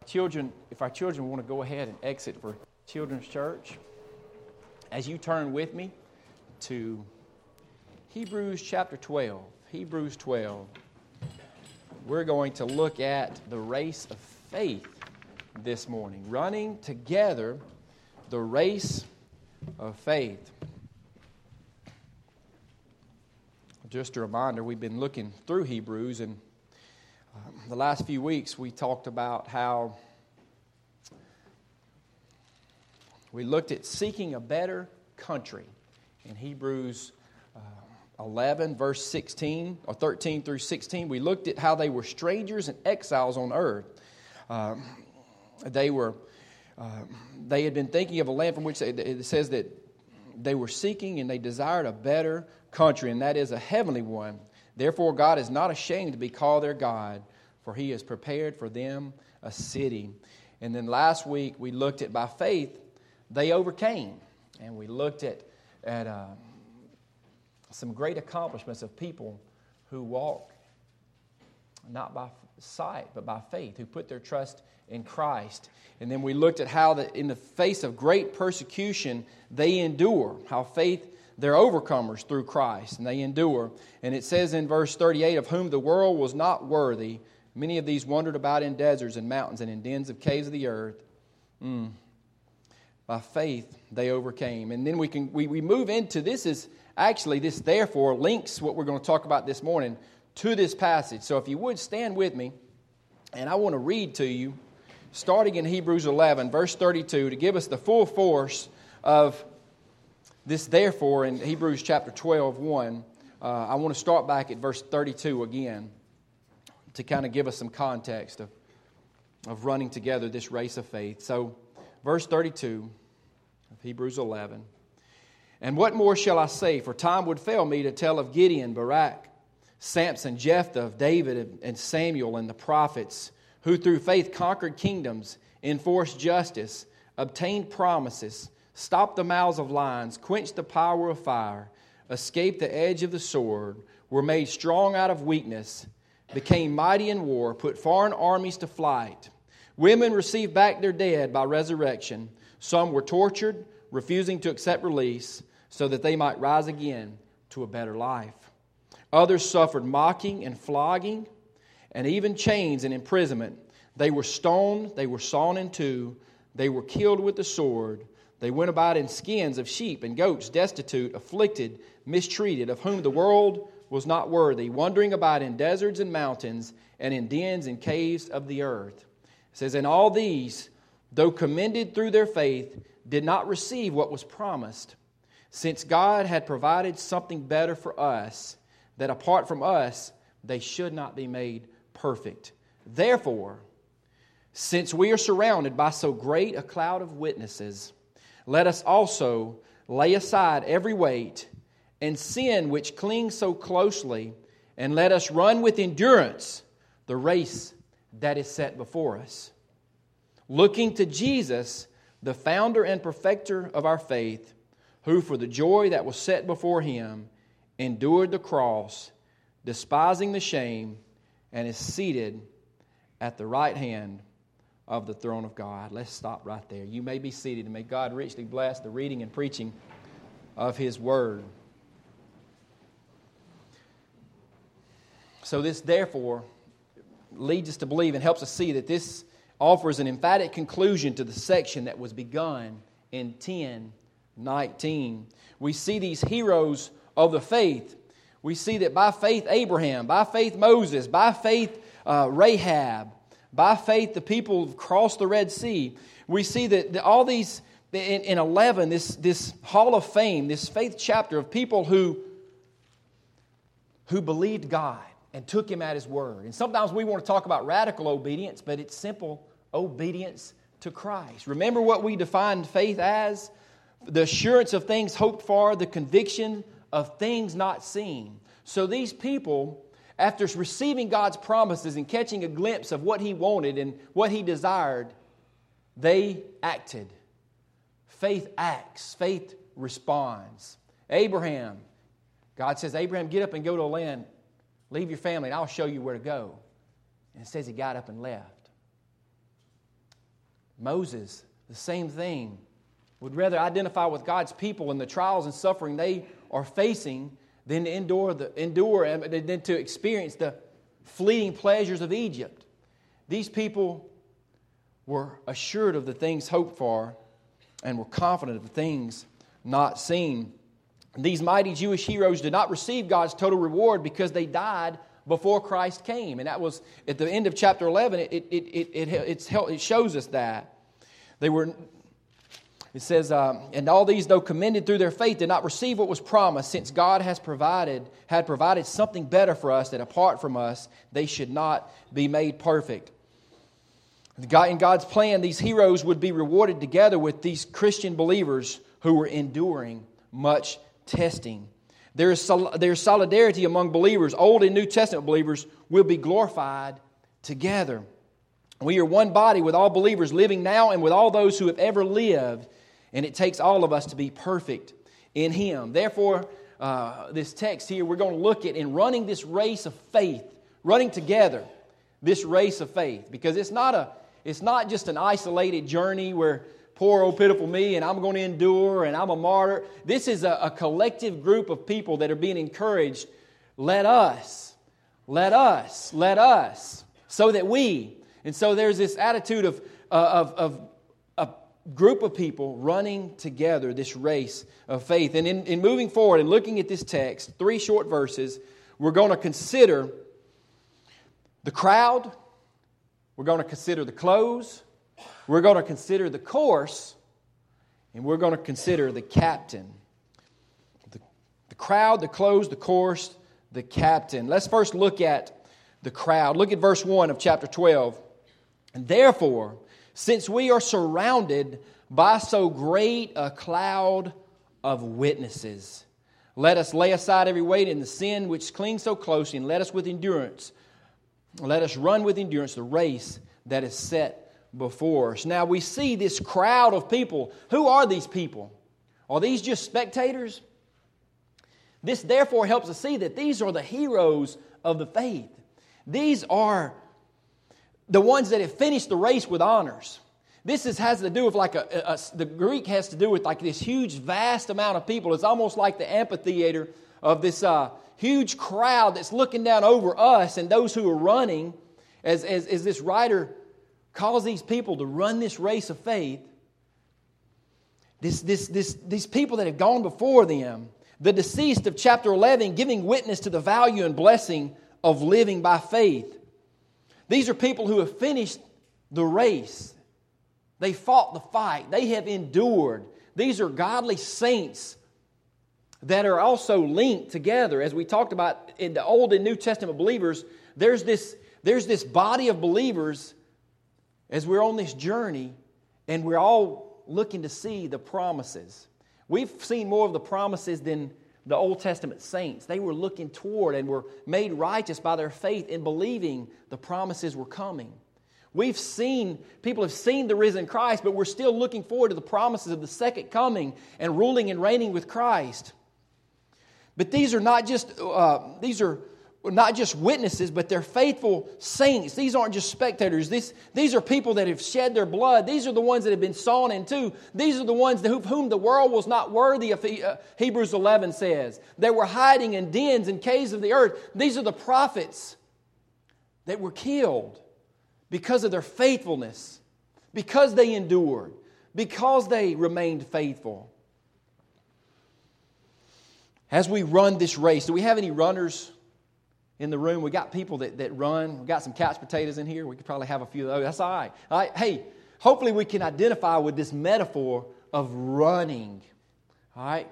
children, if our children want to go ahead and exit for Children's Church, as you turn with me to Hebrews chapter 12. Hebrews 12. We're going to look at the race of faith this morning. Running together the race of faith. Just a reminder, we've been looking through Hebrews, and the last few weeks we talked about how we looked at seeking a better country. In Hebrews 11, verse 16, or 13 through 16, we looked at how they were strangers and exiles on earth. They had been thinking of a land from which it says that they were seeking and they desired a better country, and that is a heavenly one. Therefore, God is not ashamed to be called their God, for He has prepared for them a city. And then last week we looked at by faith they overcame, and we looked at some great accomplishments of people who walk not by sight but by faith, who put their trust in Christ. And then we looked at how that in the face of great persecution they endure, how faith, they're overcomers through Christ, and they endure. And it says in verse 38, of whom the world was not worthy, many of these wandered about in deserts and mountains and in dens of caves of the earth. By faith they overcame. And then we move into, this therefore links what we're going to talk about this morning to this passage. So if you would stand with me, and I want to read to you, starting in Hebrews 11, verse 32, to give us the full force of this therefore in Hebrews chapter 12, 1. I want to start back at verse 32 again to kind of give us some context of running together this race of faith. So, verse 32 of Hebrews 11. And what more shall I say? For time would fail me to tell of Gideon, Barak, Samson, Jephthah, of David and Samuel and the prophets, who through faith conquered kingdoms, enforced justice, obtained promises, stopped the mouths of lions, quenched the power of fire, escaped the edge of the sword, were made strong out of weakness, became mighty in war, put foreign armies to flight. Women received back their dead by resurrection. Some were tortured, refusing to accept release, so that they might rise again to a better life. Others suffered mocking and flogging, and even chains and imprisonment. They were stoned, they were sawn in two, they were killed with the sword. They went about in skins of sheep and goats, destitute, afflicted, mistreated, of whom the world was not worthy, wandering about in deserts and mountains, and in dens and caves of the earth. It says, and all these, though commended through their faith, did not receive what was promised, since God had provided something better for us, that apart from us, they should not be made perfect. Therefore, since we are surrounded by so great a cloud of witnesses, let us also lay aside every weight and sin which clings so closely, and let us run with endurance the race that is set before us. Looking to Jesus, the founder and perfecter of our faith, who for the joy that was set before Him endured the cross, despising the shame, and is seated at the right hand of the throne of God. Let's stop right there. You may be seated, and may God richly bless the reading and preaching of His Word. So this, therefore, leads us to believe and helps us see that this offers an emphatic conclusion to the section that was begun in 10:19. We see these heroes of the faith. We see that by faith Abraham, by faith Moses, by faith Rahab, by faith the people crossed the Red Sea. We see that all these, in 11, this hall of fame, this faith chapter of people who believed God and took Him at His word. And sometimes we want to talk about radical obedience, but it's simple obedience to Christ. Remember what we defined faith as? The assurance of things hoped for, the conviction of things not seen. So these people, after receiving God's promises and catching a glimpse of what He wanted and what He desired, they acted. Faith acts. Faith responds. Abraham, God says, Abraham, get up and go to a land. Leave your family and I'll show you where to go. And it says he got up and left. Moses, the same thing, would rather identify with God's people and the trials and suffering they are facing than to endure and than to experience the fleeting pleasures of Egypt. These people were assured of the things hoped for and were confident of the things not seen. These mighty Jewish heroes did not receive God's total reward because they died before Christ came. And that was at the end of chapter 11, it shows us that. It says, and all these, though commended through their faith, did not receive what was promised, since God had provided something better for us, that apart from us, they should not be made perfect. In God's plan, these heroes would be rewarded together with these Christian believers who were enduring much testing. There's solidarity among believers. Old and New Testament believers will be glorified together. We are one body with all believers living now and with all those who have ever lived. And it takes all of us to be perfect in Him. Therefore, this text here, we're going to look at in running this race of faith, running together this race of faith. Because it's not just an isolated journey where poor old pitiful me and I'm going to endure and I'm a martyr. This is a collective group of people that are being encouraged. Let us. So that we. And so there's this attitude of a group of people running together this race of faith. And in moving forward and looking at this text, 3 short verses, we're going to consider the crowd, we're going to consider the close, we're going to consider the course, and we're going to consider the captain. The crowd, the close, the course, the captain. Let's first look at the crowd. Look at verse 1 of chapter 12. And therefore, since we are surrounded by so great a cloud of witnesses, let us lay aside every weight and the sin which clings so closely, and let us run with endurance the race that is set before us. Now we see this crowd of people. Who are these people? Are these just spectators? This therefore helps us see that these are the heroes of the faith. These are the ones that have finished the race with honors. This has to do with the Greek has to do with like this huge, vast amount of people. It's almost like the amphitheater of this huge crowd that's looking down over us and those who are running. As this writer calls these people to run this race of faith, these people that have gone before them, the deceased of chapter 11, giving witness to the value and blessing of living by faith. These are people who have finished the race. They fought the fight. They have endured. These are godly saints that are also linked together. As we talked about in the Old and New Testament believers, there's this body of believers as we're on this journey, and we're all looking to see the promises. We've seen more of the promises than the Old Testament saints. They were looking toward and were made righteous by their faith in believing the promises were coming. People have seen the risen Christ, but we're still looking forward to the promises of the second coming and ruling and reigning with Christ. But these are not just witnesses, but they're faithful saints. These aren't just spectators. These are people that have shed their blood. These are the ones that have been sawn in two. These are the ones whom the world was not worthy of, Hebrews 11 says. They were hiding in dens and caves of the earth. These are the prophets that were killed because of their faithfulness, because they endured, because they remained faithful. As we run this race, do we have any runners in the room? We got people that run. We got some couch potatoes in here. We could probably have a few of those. That's all right. All right. Hey, hopefully we can identify with this metaphor of running. All right.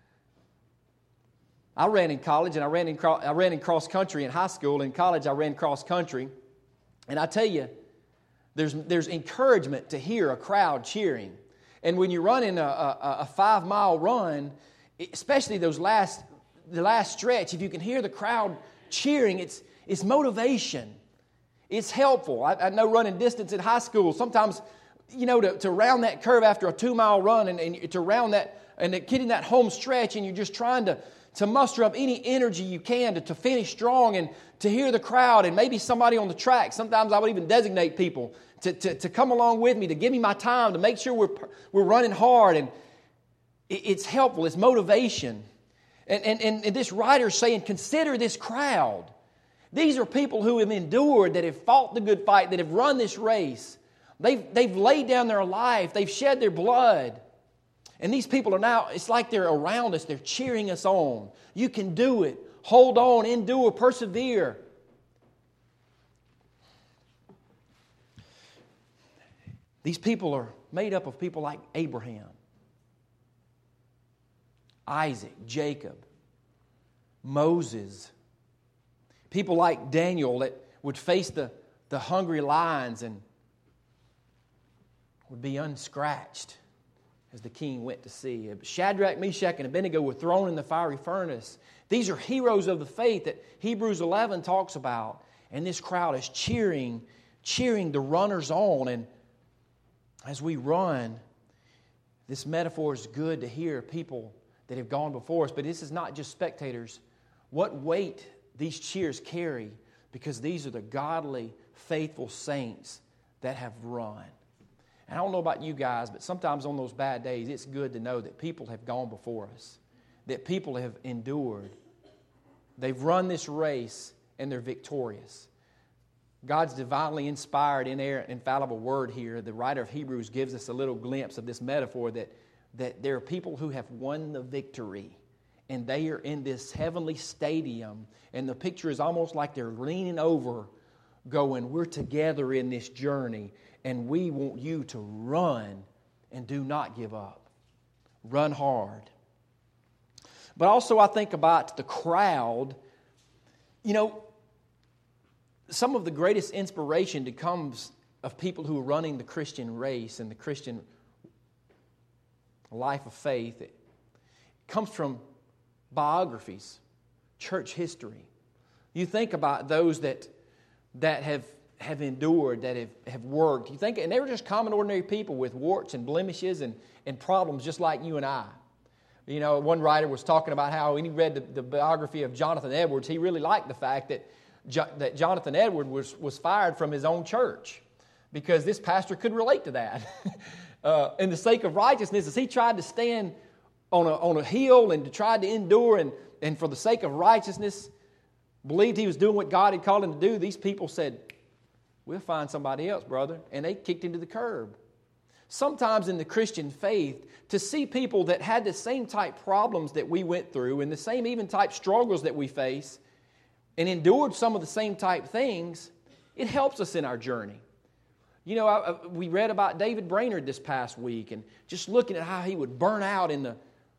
I ran in college and I ran in cross country in high school. In college, I ran cross country, and I tell you, there's encouragement to hear a crowd cheering. And when you're running a 5-mile run, especially the last stretch, if you can hear the crowd cheering, it's motivation. It's helpful. I know running distance in high school, sometimes, to round that curve after a 2-mile run and to round that and getting that home stretch, and you're just trying to to muster up any energy you can to finish strong and to hear the crowd and maybe somebody on the track. Sometimes I would even designate people to come along with me, to give me my time, to make sure we're running hard. And it's helpful. It's motivation. And this writer's saying, consider this crowd. These are people who have endured, that have fought the good fight, that have run this race. They've laid down their life. They've shed their blood. And these people are now, it's like they're around us. They're cheering us on. You can do it. Hold on, endure, persevere. These people are made up of people like Abraham, Isaac, Jacob, Moses. People like Daniel that would face the hungry lions and would be unscratched as the king went to sea. Shadrach, Meshach, and Abednego were thrown in the fiery furnace. These are heroes of the faith that Hebrews 11 talks about. And this crowd is cheering the runners on. And as we run, this metaphor is good to hear people that have gone before us. But this is not just spectators. What weight these cheers carry, because these are the godly, faithful saints that have run. And I don't know about you guys, but sometimes on those bad days, it's good to know that people have gone before us, that people have endured. They've run this race, and they're victorious. God's divinely inspired, inerrant, infallible word here, the writer of Hebrews gives us a little glimpse of this metaphor that there are people who have won the victory, and they are in this heavenly stadium, and the picture is almost like they're leaning over, going, we're together in this journey, and we want you to run and do not give up. Run hard. But also I think about the crowd. You know, some of the greatest inspiration that comes of people who are running the Christian race and the Christian life of faith, it comes from biographies, church history. You think about those that have endured, that have worked. You think, and they were just common, ordinary people with warts and blemishes and problems just like you and I. You know, one writer was talking about how when he read the biography of Jonathan Edwards, he really liked the fact that Jonathan Edwards was fired from his own church because this pastor could relate to that. In the sake of righteousness, as he tried to stand on a hill and to try to endure and for the sake of righteousness, believed he was doing what God had called him to do, these people said, we'll find somebody else, brother. And they kicked him to the curb. Sometimes in the Christian faith, to see people that had the same type problems that we went through and the same even type struggles that we face and endured some of the same type things, it helps us in our journey. You know, we read about David Brainerd this past week, and just looking at how he would burn out in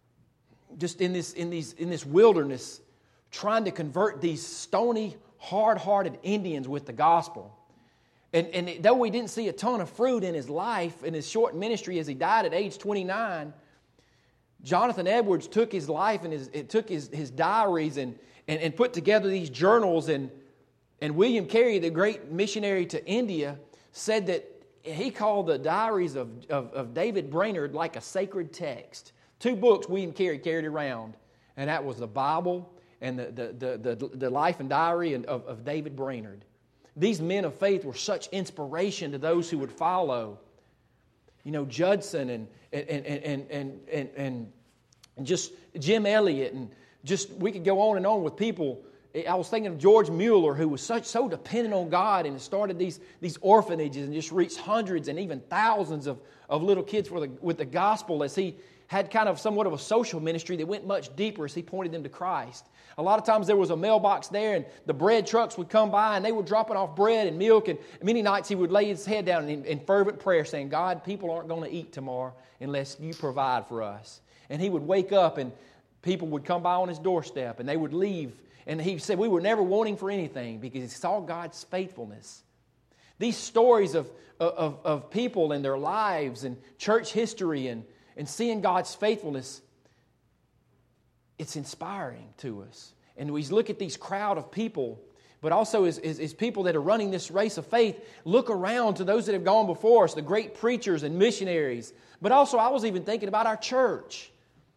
this wilderness, trying to convert these stony, hard-hearted Indians with the gospel. And though we didn't see a ton of fruit in his life, in his short ministry as he died at age 29, Jonathan Edwards took his life and took his diaries and put together these journals. And William Carey, the great missionary to India, said that he called the diaries of David Brainerd like a sacred text. 2 books William Carey carried around, and that was the Bible and the life and diary of David Brainerd. These men of faith were such inspiration to those who would follow. You know, Judson and just Jim Elliot, and just we could go on and on with people. I was thinking of George Mueller, who was so dependent on God and started these orphanages and just reached hundreds and even thousands of little kids with the gospel, as he had kind of somewhat of a social ministry that went much deeper as he pointed them to Christ. A lot of times there was a mailbox there, and the bread trucks would come by, and they were dropping off bread and milk, and many nights he would lay his head down in fervent prayer saying, God, people aren't going to eat tomorrow unless you provide for us. And he would wake up, and people would come by on his doorstep, and they would leave. And he said, we were never wanting for anything because he saw God's faithfulness. These stories of people and their lives and church history and seeing God's faithfulness, it's inspiring to us. And we look at these crowd of people, but also as people that are running this race of faith, look around to those that have gone before us, the great preachers and missionaries. But also I was even thinking about our church.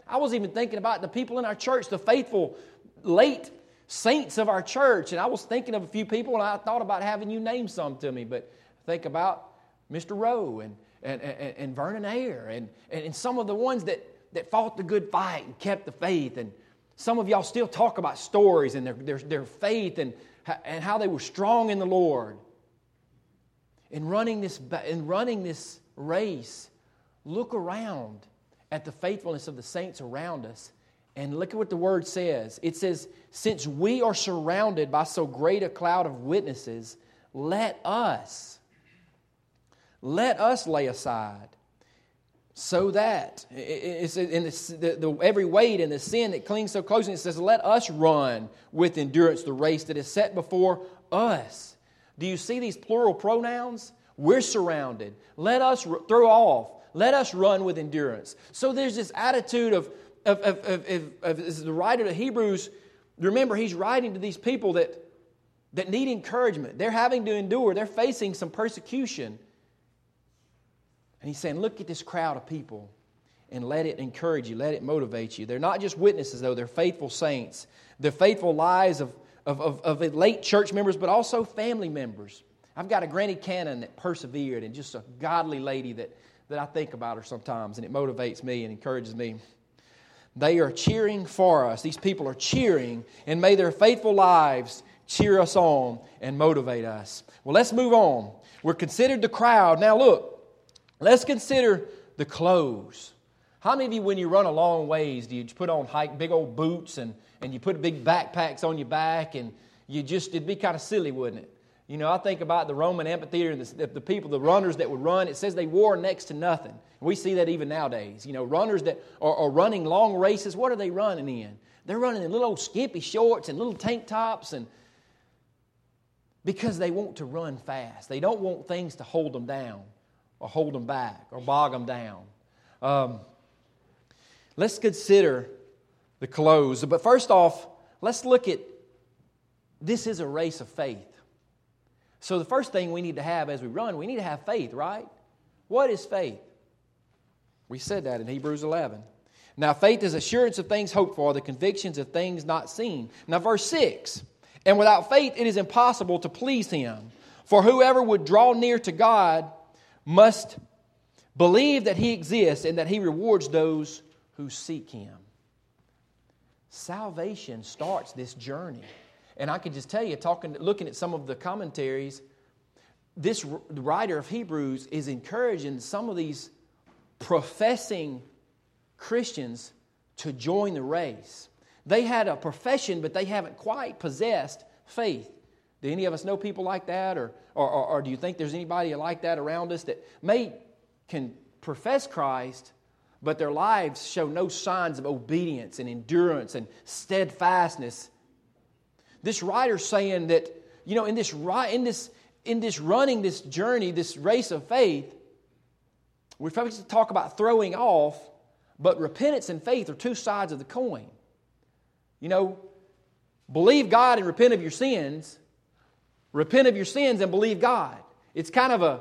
I was even thinking about the people in our church, the faithful late saints of our church. And I was thinking of a few people, and I thought about having you name some to me. But think about Mr. Rowe and Vernon Ayer and some of the ones that fought the good fight and kept the faith. And some of y'all still talk about stories and their faith and how they were strong in the Lord. In running this race, look around at the faithfulness of the saints around us, and look at what the Word says. It says, since we are surrounded by so great a cloud of witnesses, let us lay aside so that it's in every weight and the sin that clings so closely. It says, let us run with endurance the race that is set before us. Do you see these plural pronouns? We're surrounded. Let us throw off. Let us run with endurance. So there's this attitude of as the writer of Hebrews, remember he's writing to these people that need encouragement. They're having to endure. They're facing some persecution. And he's saying, look at this crowd of people and let it encourage you. Let it motivate you. They're not just witnesses, though. They're faithful saints. They're faithful lives of late church members, but also family members. I've got a Granny Cannon that persevered, and just a godly lady that I think about her sometimes, and it motivates me and encourages me. They are cheering for us. These people are cheering, and may their faithful lives cheer us on and motivate us. Well, let's move on. We're considered the crowd. Now look, let's consider the clothes. How many of you, when you run a long ways, do you put on big old boots and you put big backpacks on your back, and it'd be kind of silly, wouldn't it? You know, I think about the Roman amphitheater and the people, the runners that would run. It says they wore next to nothing. We see that even nowadays. You know, runners that are running long races, what are they running in? They're running in little old skimpy shorts and little tank tops, and because they want to run fast. They don't want things to hold them down or hold them back or bog them down. Let's consider the clothes. But first off, let's look at, this is a race of faith. So the first thing we need to have as we run, we need to have faith, right? What is faith? We said that in Hebrews 11. Now faith is assurance of things hoped for, the convictions of things not seen. Now verse 6, and without faith it is impossible to please Him. For whoever would draw near to God must believe that He exists and that He rewards those who seek Him. Salvation starts this journey. And I can just tell you, looking at some of the commentaries, this writer of Hebrews is encouraging some of these professing Christians to join the race. They had a profession, but they haven't quite possessed faith. Do any of us know people like that? Or do you think there's anybody like that around us that can profess Christ, but their lives show no signs of obedience and endurance and steadfastness? This writer's saying that, you know, in this running this journey, this race of faith, we're supposed to talk about throwing off, but repentance and faith are two sides of the coin. You know, believe God and repent of your sins. Repent of your sins and believe God. It's kind of a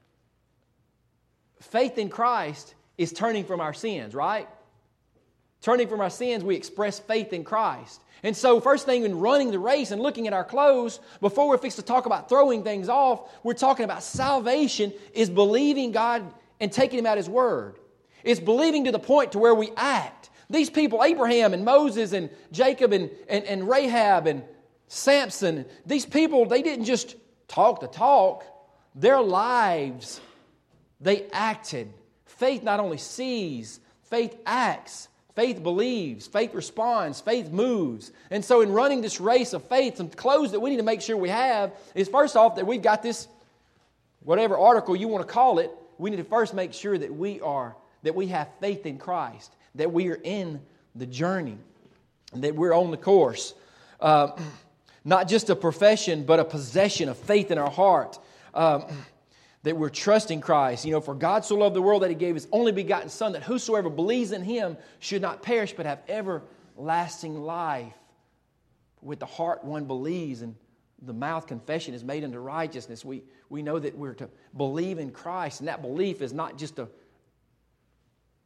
faith in Christ is turning from our sins, right? Turning from our sins, we express faith in Christ. And so first thing in running the race and looking at our clothes, before we're fixed to talk about throwing things off, we're talking about salvation is believing God and taking Him at His word. It's believing to the point to where we act. These people, Abraham and Moses and Jacob and Rahab and Samson, these people, they didn't just talk the talk. Their lives, they acted. Faith not only sees, faith acts. Faith believes, faith responds, faith moves. And so in running this race of faith, some clothes that we need to make sure we have is first off that we've got this, whatever article you want to call it, we need to first make sure that we have faith in Christ, that we are in the journey, and that we're on the course. Not just a profession, but a possession of faith in our heart. That we're trusting Christ. You know, for God so loved the world that He gave His only begotten Son, that whosoever believes in Him should not perish, but have everlasting life. With the heart one believes, and the mouth confession is made unto righteousness. We know that we're to believe in Christ, and that belief is not just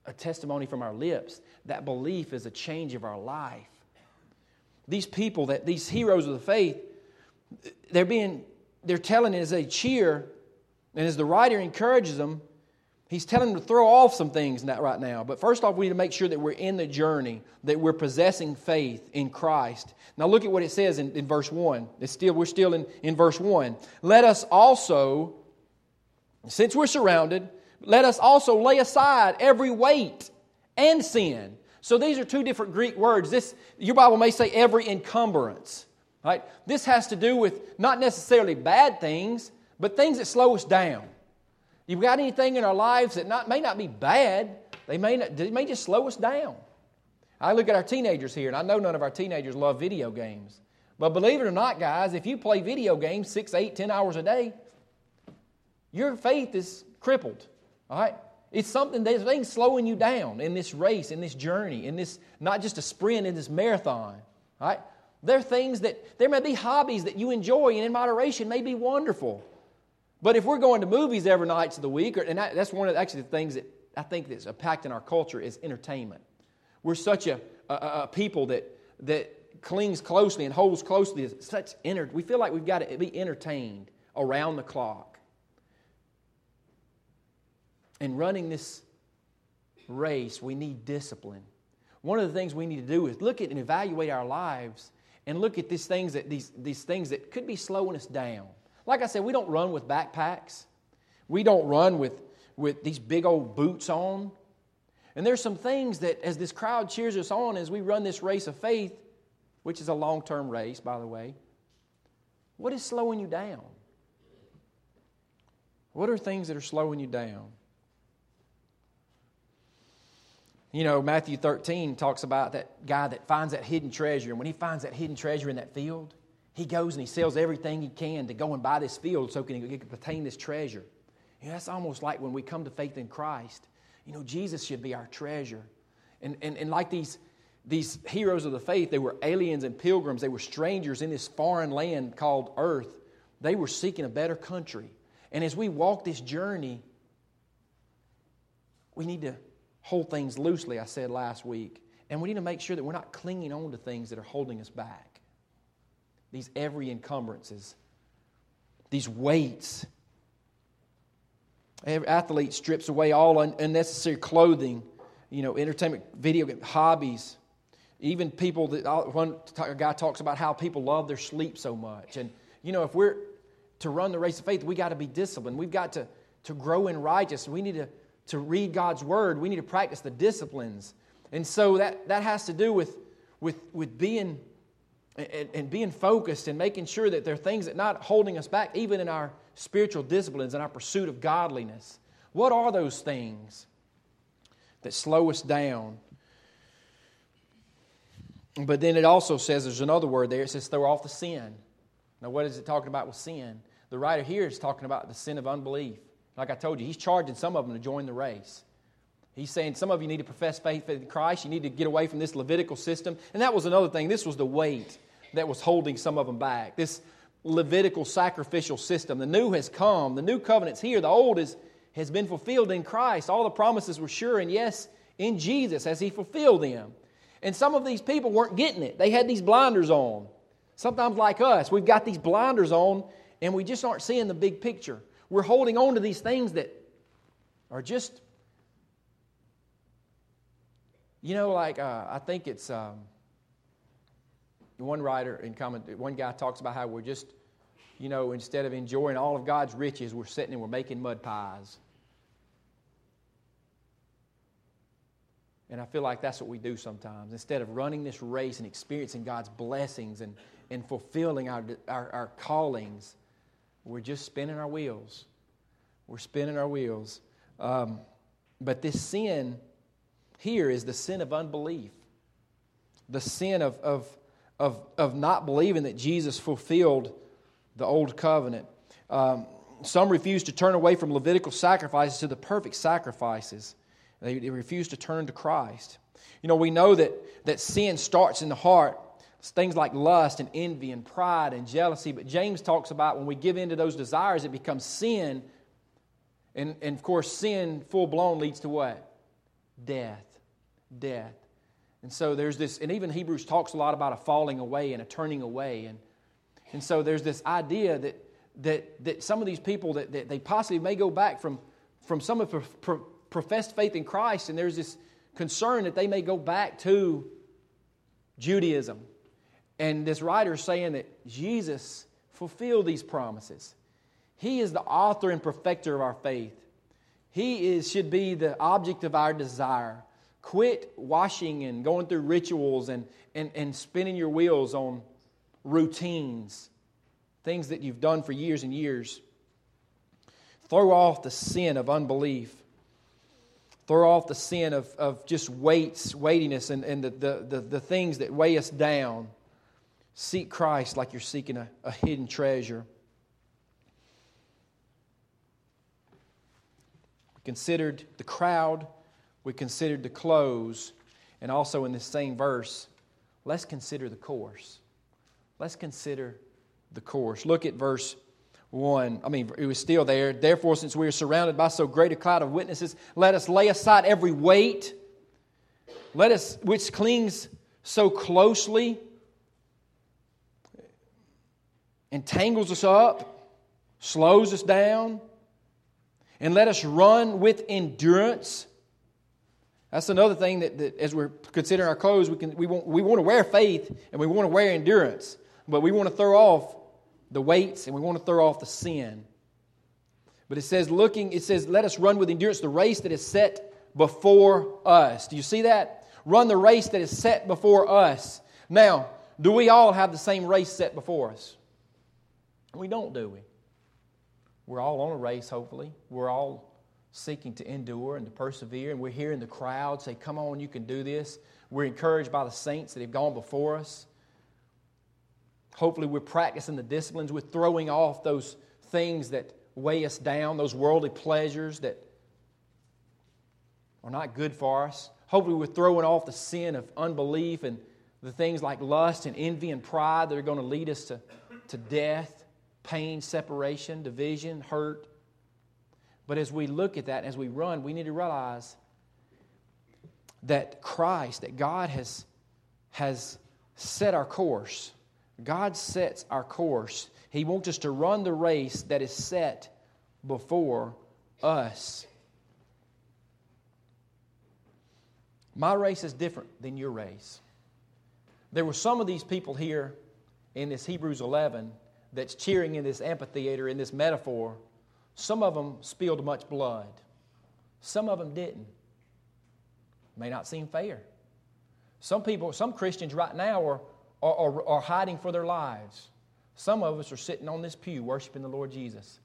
a testimony from our lips. That belief is a change of our life. These people, these heroes of the faith, they're telling it as they cheer, and as the writer encourages them, he's telling them to throw off some things right now. But first off, we need to make sure that we're in the journey, that we're possessing faith in Christ. Now look at what it says in verse 1. We're still in verse 1. Let us also, since we're surrounded, let us also lay aside every weight and sin. So these are two different Greek words. Your Bible may say every encumbrance. Right? This has to do with not necessarily bad things, but things that slow us down. You've got anything in our lives that may not be bad, they may just slow us down. I look at our teenagers here, and I know none of our teenagers love video games. But believe it or not, guys, if you play video games 6, 8, 10 hours a day, your faith is crippled. All right? It's something, there's things slowing you down in this race, in this journey, in this, not just a sprint, in this marathon. All right? There are things there may be hobbies that you enjoy, and in moderation may be wonderful. But if we're going to movies every night of the week, and that's one of the things that I think that's impacting our culture is entertainment. We're such a people that clings closely and holds closely. We feel like we've got to be entertained around the clock. And running this race, we need discipline. One of the things we need to do is look at and evaluate our lives and look at these things that could be slowing us down. Like I said, we don't run with backpacks. We don't run with these big old boots on. And there's some things that as this crowd cheers us on as we run this race of faith, which is a long-term race, by the way, what is slowing you down? What are things that are slowing you down? You know, Matthew 13 talks about that guy that finds that hidden treasure. And when he finds that hidden treasure in that field, he goes and he sells everything he can to go and buy this field so he can obtain this treasure. You know, that's almost like when we come to faith in Christ. You know, Jesus should be our treasure. And like these heroes of the faith, they were aliens and pilgrims. They were strangers in this foreign land called earth. They were seeking a better country. And as we walk this journey, we need to hold things loosely, I said last week. And we need to make sure that we're not clinging on to things that are holding us back. These every encumbrances, these weights. Every athlete strips away all unnecessary clothing, entertainment, video game, hobbies. Even people one guy talks about how people love their sleep so much. And, if we're to run the race of faith, we got to be disciplined. We've got to grow in righteousness. We need to read God's Word. We need to practice the disciplines. And so that has to do with being and being focused and making sure that there are things that are not holding us back, even in our spiritual disciplines and our pursuit of godliness. What are those things that slow us down? But then it also says, there's another word there, it says throw off the sin. Now what is it talking about with sin? The writer here is talking about the sin of unbelief. Like I told you, he's charging some of them to join the race. He's saying some of you need to profess faith in Christ. You need to get away from this Levitical system. And that was another thing. This was the weight that was holding some of them back. This Levitical sacrificial system. The new has come. The new covenant's here. The old has been fulfilled in Christ. All the promises were sure and yes in Jesus as He fulfilled them. And some of these people weren't getting it. They had these blinders on. Sometimes like us, we've got these blinders on and we just aren't seeing the big picture. We're holding on to these things that are just, I think it's one writer in comment. One guy talks about how we're just, instead of enjoying all of God's riches, we're sitting and we're making mud pies. And I feel like that's what we do sometimes. Instead of running this race and experiencing God's blessings and fulfilling our callings, we're just spinning our wheels. We're spinning our wheels. But this sin here is the sin of unbelief. The sin of not believing that Jesus fulfilled the old covenant. Some refuse to turn away from Levitical sacrifices to the perfect sacrifices. They refuse to turn to Christ. We know that sin starts in the heart. It's things like lust and envy and pride and jealousy. But James talks about when we give in to those desires, it becomes sin. And of course, sin full-blown leads to what? death. Death. And so there's this, and even Hebrews talks a lot about a falling away and a turning away. And so there's this idea that some of these people, that they possibly may go back from some of professed faith in Christ, and there's this concern that they may go back to Judaism. And this writer is saying that Jesus fulfilled these promises. He is the author and perfecter of our faith. He should be the object of our desire. Quit washing and going through rituals and spinning your wheels on routines, things that you've done for years and years. Throw off the sin of unbelief. Throw off the sin of just weightiness and the things that weigh us down. Seek Christ like you're seeking a hidden treasure. We considered the crowd. We considered the clothes. And also in this same verse, let's consider the course. Let's consider the course. Look at verse 1. It was still there. Therefore, since we are surrounded by so great a cloud of witnesses, let us lay aside every weight, which clings so closely, entangles us up, slows us down, and let us run with endurance. That's another thing that as we're considering our clothes, we want to wear faith and we want to wear endurance, but we want to throw off the weights and we want to throw off the sin. But it says, let us run with endurance the race that is set before us. Do you see that? Run the race that is set before us. Now, do we all have the same race set before us? We don't, do we? We're all on a race, hopefully. We're all seeking to endure and to persevere. And we're hearing the crowd say, come on, you can do this. We're encouraged by the saints that have gone before us. Hopefully we're practicing the disciplines. We're throwing off those things that weigh us down, those worldly pleasures that are not good for us. Hopefully we're throwing off the sin of unbelief and the things like lust and envy and pride that are going to lead us to death, pain, separation, division, hurt. But as we look at that, as we run, we need to realize that Christ, that God has set our course. God sets our course. He wants us to run the race that is set before us. My race is different than your race. There were some of these people here in this Hebrews 11 that's cheering in this amphitheater, in this metaphor. Some of them spilled much blood. Some of them didn't. May not seem fair. Some Christians right now are hiding for their lives. Some of us are sitting on this pew worshiping the Lord Jesus.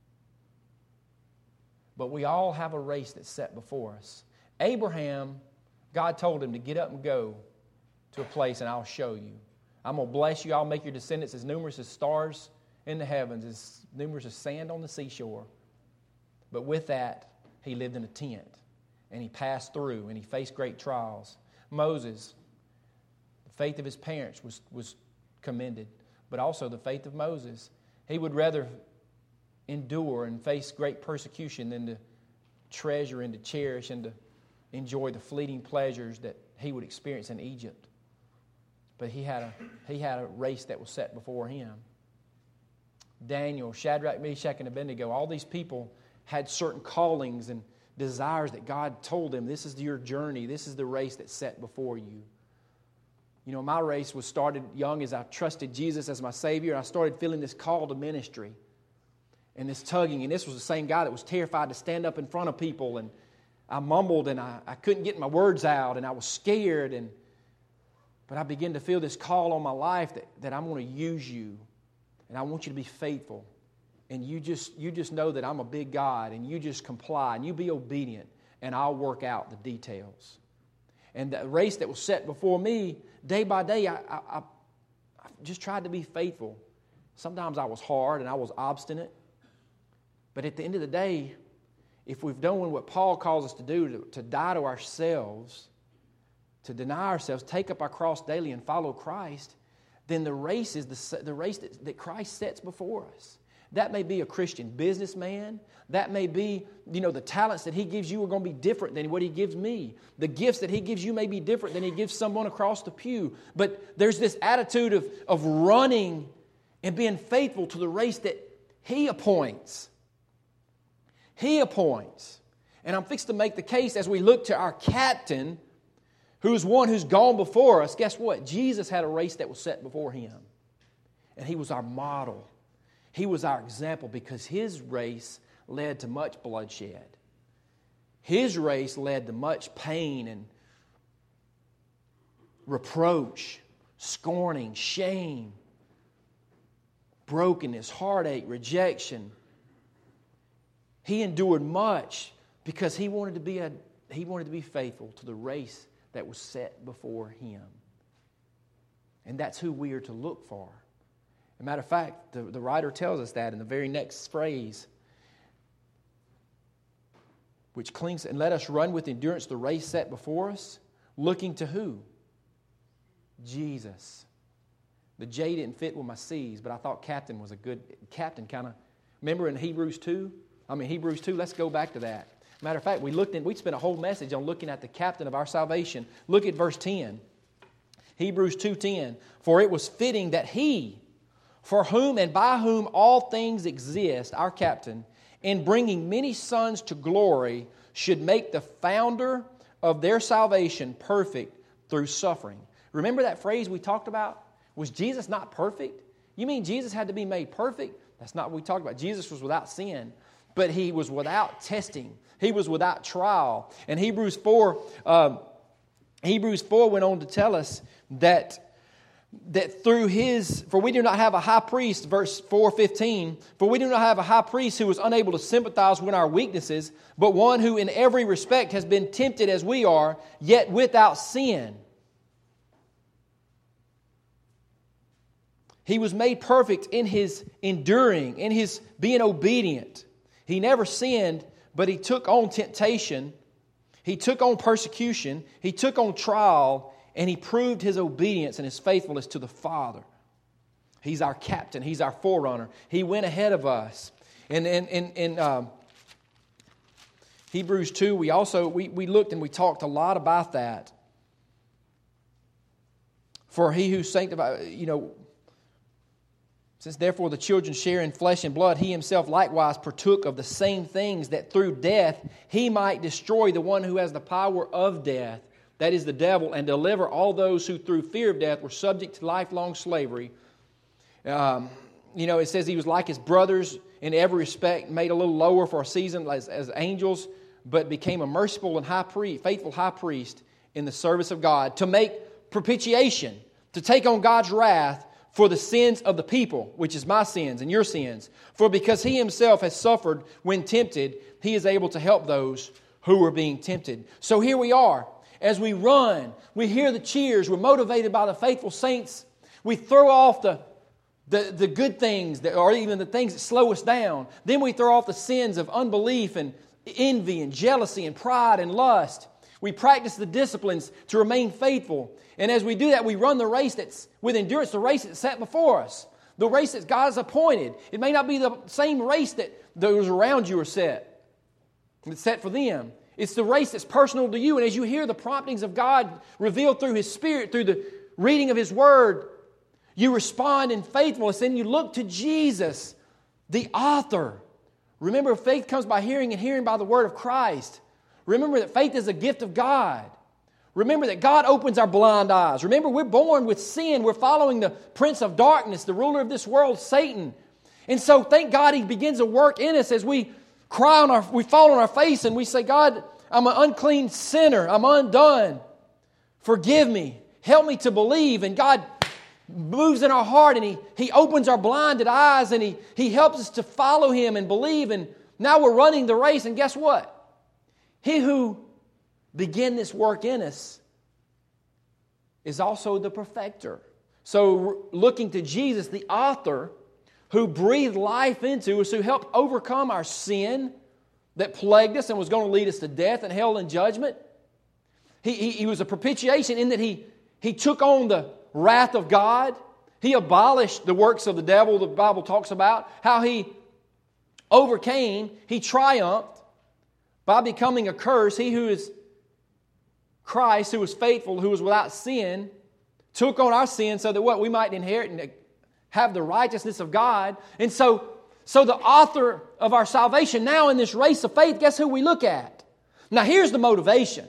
But we all have a race that's set before us. Abraham, God told him to get up and go to a place and I'll show you. I'm going to bless you. I'll make your descendants as numerous as stars in the heavens, as numerous as sand on the seashore. But with that, he lived in a tent, and he passed through, and he faced great trials. Moses, the faith of his parents was commended, but also the faith of Moses. He would rather endure and face great persecution than to treasure and to cherish and to enjoy the fleeting pleasures that he would experience in Egypt. But he had a race that was set before him. Daniel, Shadrach, Meshach, and Abednego, all these people had certain callings and desires that God told them, this is your journey, this is the race that's set before you. You know, my race was started young as I trusted Jesus as my Savior, and I started feeling this call to ministry and this tugging. And this was the same guy that was terrified to stand up in front of people, and I mumbled and I couldn't get my words out, and I was scared. But I began to feel this call on my life that I'm going to use you. And I want you to be faithful. And you just know that I'm a big God, and you just comply, and you be obedient, and I'll work out the details. And the race that was set before me, day by day, I just tried to be faithful. Sometimes I was hard and I was obstinate. But at the end of the day, if we've done what Paul calls us to do, to die to ourselves, to deny ourselves, take up our cross daily and follow Christ, then the race is the race that Christ sets before us. That may be a Christian businessman. That may be, the talents that He gives you are going to be different than what He gives me. The gifts that He gives you may be different than He gives someone across the pew. But there's this attitude of running and being faithful to the race that He appoints. He appoints. And I'm fixed to make the case as we look to our captain, who's one who's gone before us. Guess what? Jesus had a race that was set before Him. And He was our model. He was our example because His race led to much bloodshed. His race led to much pain and reproach, scorning, shame, brokenness, heartache, rejection. He endured much because he wanted to be faithful to the race that was set before Him. And that's who we are to look for. As a matter of fact, the writer tells us that in the very next phrase, which clings, and let us run with endurance the race set before us, looking to who? Jesus. The J didn't fit with my C's, but I thought captain was a good, captain kind of, remember in Hebrews 2, let's go back to that. Matter of fact, we spent a whole message on looking at the captain of our salvation. Look at verse 10. Hebrews 2:10. For it was fitting that He, for whom and by whom all things exist, our captain, in bringing many sons to glory, should make the founder of their salvation perfect through suffering. Remember that phrase we talked about? Was Jesus not perfect? You mean Jesus had to be made perfect? That's not what we talked about. Jesus was without sin, but He was without testing. He was without trial. And Hebrews 4 went on to tell us that through His, for we do not have a high priest, verse 4:15, for we do not have a high priest who is unable to sympathize with our weaknesses, but one who in every respect has been tempted as we are, yet without sin. He was made perfect in His enduring, in His being obedient. He never sinned, but He took on temptation. He took on persecution. He took on trial. And He proved His obedience and His faithfulness to the Father. He's our captain. He's our forerunner. He went ahead of us. And in Hebrews 2, we looked and we talked a lot about that. For He who sanctified, since therefore the children share in flesh and blood, He Himself likewise partook of the same things, that through death He might destroy the one who has the power of death, that is the devil, and deliver all those who through fear of death were subject to lifelong slavery. It says He was like His brothers in every respect, made a little lower for a season as angels, but became a merciful and faithful high priest in the service of God, to make propitiation, to take on God's wrath for the sins of the people, which is my sins and your sins. For because He Himself has suffered when tempted, He is able to help those who are being tempted. So here we are. As we run, we hear the cheers. We're motivated by the faithful saints. We throw off the good things, or even the things that slow us down. Then we throw off the sins of unbelief and envy and jealousy and pride and lust. We practice the disciplines to remain faithful. And as we do that, we run the race that's with endurance, the race that's set before us, the race that God has appointed. It may not be the same race that those around you are set. It's set for them. It's the race that's personal to you. And as you hear the promptings of God revealed through His Spirit, through the reading of His Word, you respond in faithfulness and you look to Jesus, the author. Remember, faith comes by hearing and hearing by the Word of Christ. Remember that faith is a gift of God. Remember that God opens our blind eyes. Remember, we're born with sin. We're following the prince of darkness, the ruler of this world, Satan. And so thank God He begins to work in us as we we fall on our face and we say, God, I'm an unclean sinner. I'm undone. Forgive me. Help me to believe. And God moves in our heart and He opens our blinded eyes and He helps us to follow Him and believe. And now we're running the race. And guess what? He who began this work in us is also the perfecter. So looking to Jesus, the author, who breathed life into us, who helped overcome our sin that plagued us and was going to lead us to death and hell and judgment. He was a propitiation in that He took on the wrath of God. He abolished the works of the devil. The Bible talks about how He overcame, He triumphed by becoming a curse. He who is Christ, who was faithful, who was without sin, took on our sin so that what? We might inherit and have the righteousness of God. And so the author of our salvation, now in this race of faith, guess who we look at? Now here's the motivation.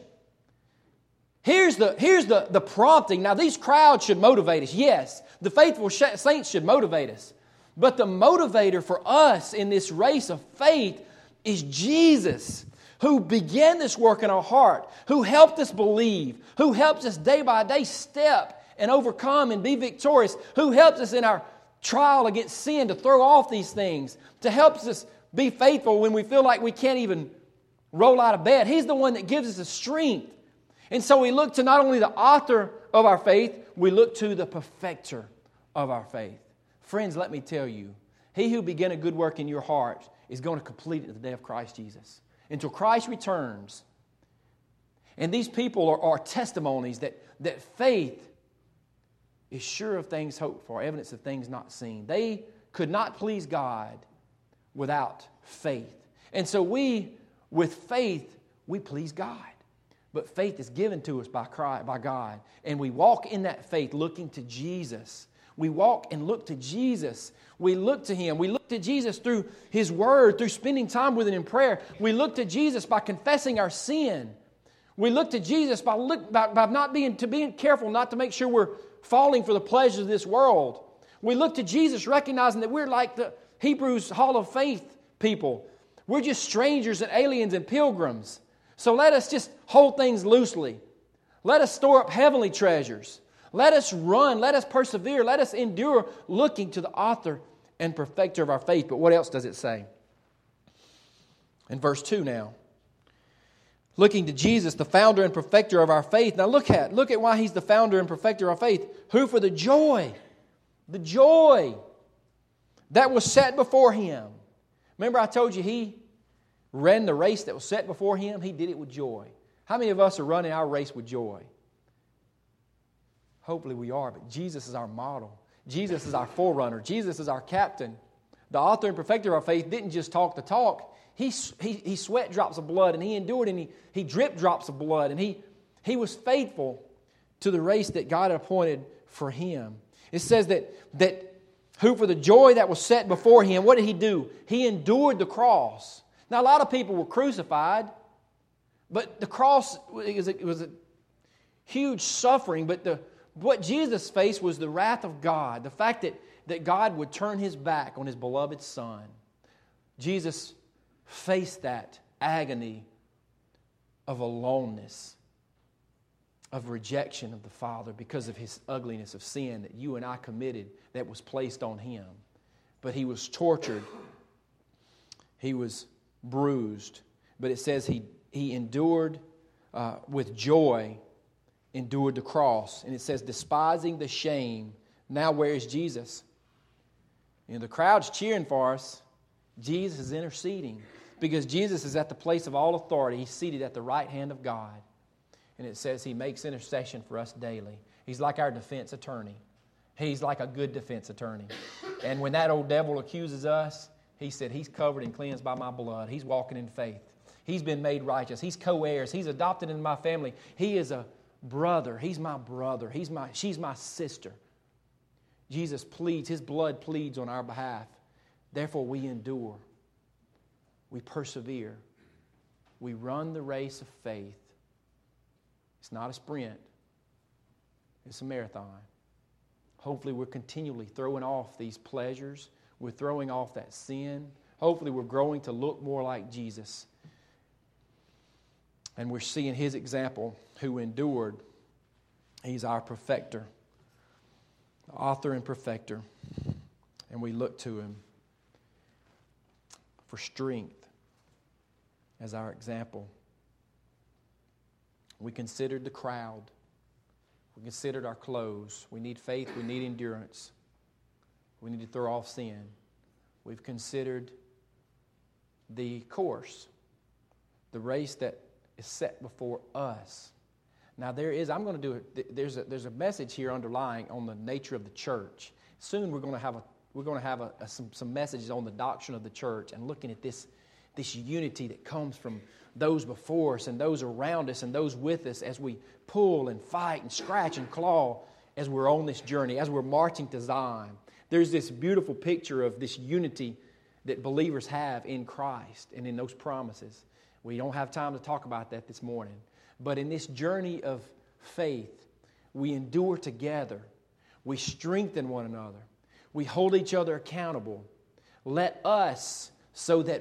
Here's the prompting. Now these crowds should motivate us. Yes, the faithful saints should motivate us. But the motivator for us in this race of faith is Jesus, who began this work in our heart, who helped us believe, who helps us day by day step and overcome and be victorious, who helps us in our trial against sin to throw off these things, to help us be faithful when we feel like we can't even roll out of bed. He's the one that gives us the strength. And so we look to not only the author of our faith, we look to the perfecter of our faith. Friends, let me tell you, He who began a good work in your heart is going to complete it at the day of Christ Jesus. Until Christ returns. And these people are testimonies that faith is sure of things hoped for, evidence of things not seen. They could not please God without faith. And so with faith, we please God. But faith is given to us by God. And we walk in that faith looking to Jesus. We walk and look to Jesus. We look to Him. We look to Jesus through His Word, through spending time with Him in prayer. We look to Jesus by confessing our sin. We look to Jesus by not being careful not to make sure we're falling for the pleasures of this world. We look to Jesus recognizing that we're like the Hebrews Hall of Faith people. We're just strangers and aliens and pilgrims. So let us just hold things loosely. Let us store up heavenly treasures. Let us run. Let us persevere. Let us endure looking to the author and perfecter of our faith. But what else does it say? In verse 2 now. Looking to Jesus, the founder and perfecter of our faith. Now look at why He's the founder and perfecter of our faith. Who for the joy that was set before Him. Remember I told you He ran the race that was set before Him? He did it with joy. How many of us are running our race with joy? Hopefully we are, but Jesus is our model. Jesus is our forerunner. Jesus is our captain. The author and perfecter of our faith didn't just talk the talk. He sweat drops of blood, and He endured, and he dripped drops of blood, and he was faithful to the race that God had appointed for Him. It says that who for the joy that was set before Him, what did He do? He endured the cross. Now, a lot of people were crucified, but the cross was a huge suffering. But what Jesus faced was the wrath of God, the fact that God would turn His back on His beloved Son. Jesus faced that agony of aloneness, of rejection of the Father because of His ugliness of sin that you and I committed that was placed on Him. But He was tortured. He was bruised. But it says He endured with joy, endured the cross. And it says, despising the shame. Now where is Jesus? The crowd's cheering for us. Jesus is interceding. Because Jesus is at the place of all authority. He's seated at the right hand of God. And it says He makes intercession for us daily. He's like our defense attorney. He's like a good defense attorney. And when that old devil accuses us, He said, He's covered and cleansed by my blood. He's walking in faith. He's been made righteous. He's co-heirs. He's adopted into my family. He is a brother. He's my brother. She's my sister. Jesus pleads. His blood pleads on our behalf. Therefore we endure. We persevere. We run the race of faith. It's not a sprint. It's a marathon. Hopefully we're continually throwing off these pleasures. We're throwing off that sin. Hopefully we're growing to look more like Jesus. And we're seeing His example who endured. He's our perfecter, the author and perfecter. And we look to Him for strength as our example. We considered the crowd. We considered our clothes. We need faith. We need endurance. We need to throw off sin. We've considered the course, the race that is set before us. Now there's a message here underlying on the nature of the church. Soon we're going to have we're going to have some messages on the doctrine of the church and looking at this unity that comes from those before us and those around us and those with us as we pull and fight and scratch and claw as we're on this journey, as we're marching to Zion. There's this beautiful picture of this unity that believers have in Christ and in those promises. We don't have time to talk about that this morning. But in this journey of faith, we endure together. We strengthen one another. We hold each other accountable. Let us, so that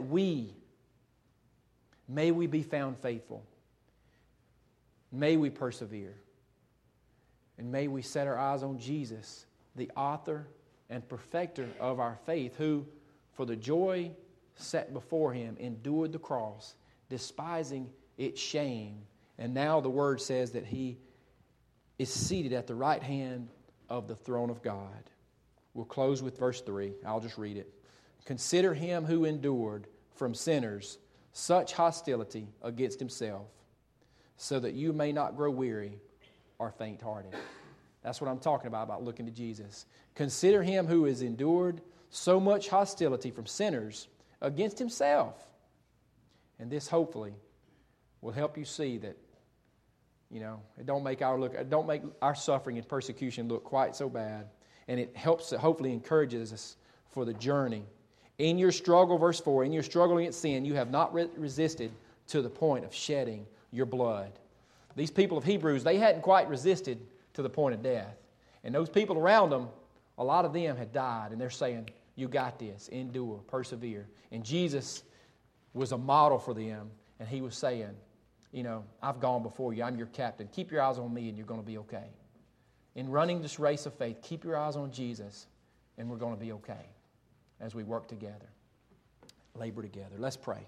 may we be found faithful. May we persevere. And may we set our eyes on Jesus, the author and perfecter of our faith, who, for the joy set before Him, endured the cross, despising its shame. And now the Word says that He is seated at the right hand of the throne of God. We'll close with verse 3. I'll just read it. Consider Him who endured from sinners such hostility against Himself, so that you may not grow weary or faint-hearted. That's what I'm talking about looking to Jesus. Consider Him who has endured so much hostility from sinners against Himself. And this hopefully will help you see that, it don't make our suffering and persecution look quite so bad. And it hopefully encourages us for the journey. In your struggle, verse 4, in your struggle against sin, you have not resisted to the point of shedding your blood. These people of Hebrews, they hadn't quite resisted to the point of death. And those people around them, a lot of them had died. And they're saying, you got this, endure, persevere. And Jesus was a model for them. And He was saying, I've gone before you. I'm your captain. Keep your eyes on me and you're going to be okay. In running this race of faith, keep your eyes on Jesus and we're going to be okay as we work together, labor together. Let's pray.